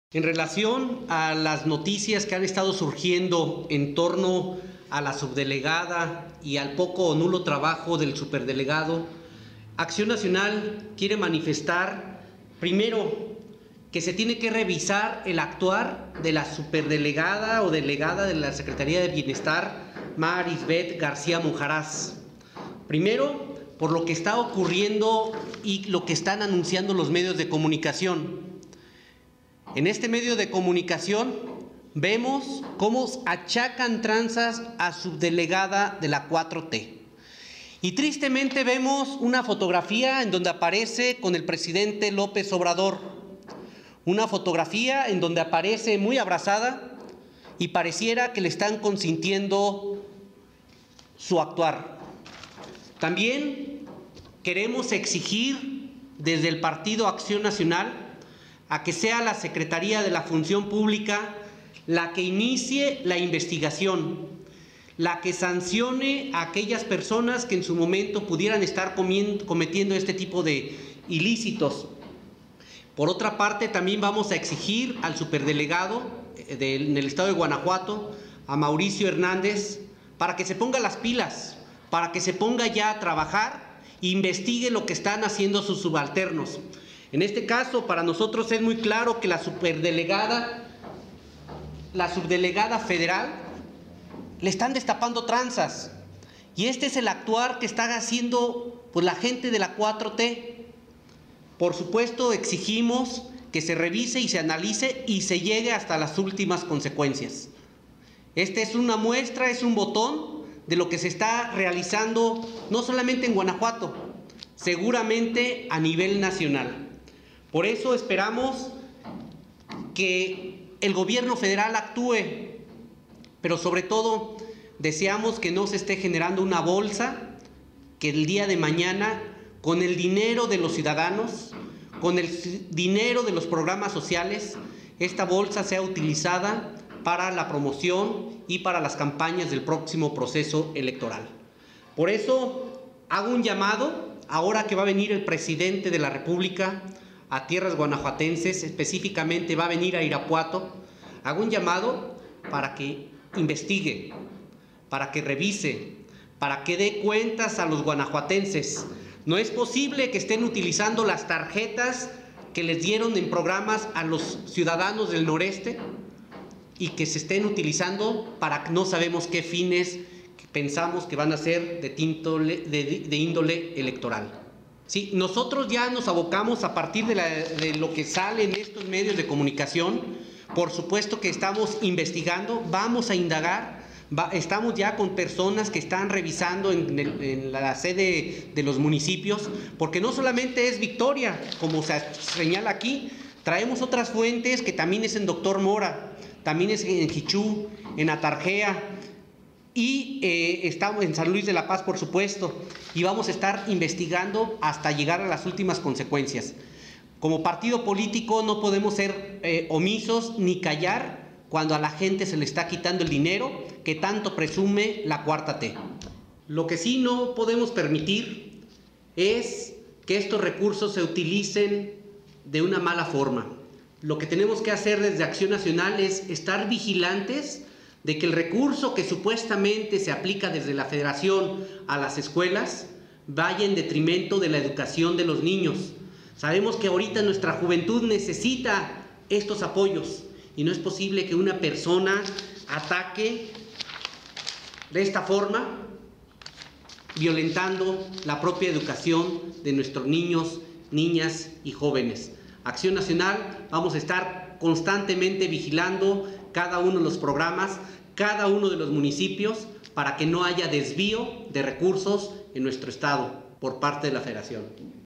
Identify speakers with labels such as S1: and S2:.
S1: En relación a las noticias que han estado surgiendo en torno a la subdelegada y al poco o nulo trabajo del superdelegado, Acción Nacional quiere manifestar, primero, que se tiene que revisar el actuar de la superdelegada o delegada de la Secretaría de Bienestar, Marisbeth García Monjaraz. Primero, por lo que está ocurriendo y lo que están anunciando los medios de comunicación. En este medio de comunicación vemos cómo achacan tranzas a subdelegada de la 4T. Y tristemente vemos una fotografía en donde aparece con el presidente López Obrador. Una fotografía en donde aparece muy abrazada y pareciera que le están consintiendo su actuar. También queremos exigir desde el Partido Acción Nacional a que sea la Secretaría de la Función Pública la que inicie la investigación, la que sancione a aquellas personas que en su momento pudieran estar cometiendo este tipo de ilícitos. Por otra parte, también vamos a exigir al superdelegado en el estado de Guanajuato, a Mauricio Hernández, para que se ponga las pilas, para que se ponga ya a trabajar e investigue lo que están haciendo sus subalternos. En este caso, para nosotros es muy claro que la subdelegada federal, le están destapando tranzas. Y este es el actuar que está haciendo pues, la gente de la 4T. Por supuesto, exigimos que se revise y se analice y se llegue hasta las últimas consecuencias. Esta es una muestra, es un botón de lo que se está realizando no solamente en Guanajuato, seguramente a nivel nacional. Por eso esperamos que el gobierno federal actúe, pero sobre todo deseamos que no se esté generando una bolsa que el día de mañana, con el dinero de los ciudadanos, con el dinero de los programas sociales, esta bolsa sea utilizada para la promoción y para las campañas del próximo proceso electoral. Por eso hago un llamado, ahora que va a venir el presidente de la República a tierras guanajuatenses, específicamente va a venir a Irapuato, hago un llamado para que investigue, para que revise, para que dé cuentas a los guanajuatenses. No es posible que estén utilizando las tarjetas que les dieron en programas a los ciudadanos del noreste y que se estén utilizando para no sabemos qué fines que pensamos que van a ser de índole electoral. Sí, nosotros ya nos abocamos a partir de lo que sale en estos medios de comunicación. Por supuesto que estamos investigando, vamos a indagar, estamos ya con personas que están revisando en la sede de los municipios, porque no solamente es Victoria, como se señala aquí, traemos otras fuentes que también es en Doctor Mora, también es en Jichú, en Atarjea, y estamos en San Luis de la Paz, por supuesto, y vamos a estar investigando hasta llegar a las últimas consecuencias. Como partido político no podemos ser omisos ni callar cuando a la gente se le está quitando el dinero que tanto presume la 4T. Lo que sí no podemos permitir es que estos recursos se utilicen de una mala forma. Lo que tenemos que hacer desde Acción Nacional es estar vigilantes de que el recurso que supuestamente se aplica desde la Federación a las escuelas vaya en detrimento de la educación de los niños. Sabemos que ahorita nuestra juventud necesita estos apoyos y no es posible que una persona ataque de esta forma, violentando la propia educación de nuestros niños, niñas y jóvenes. Acción Nacional, vamos a estar constantemente vigilando cada uno de los programas, cada uno de los municipios, para que no haya desvío de recursos en nuestro estado por parte de la Federación.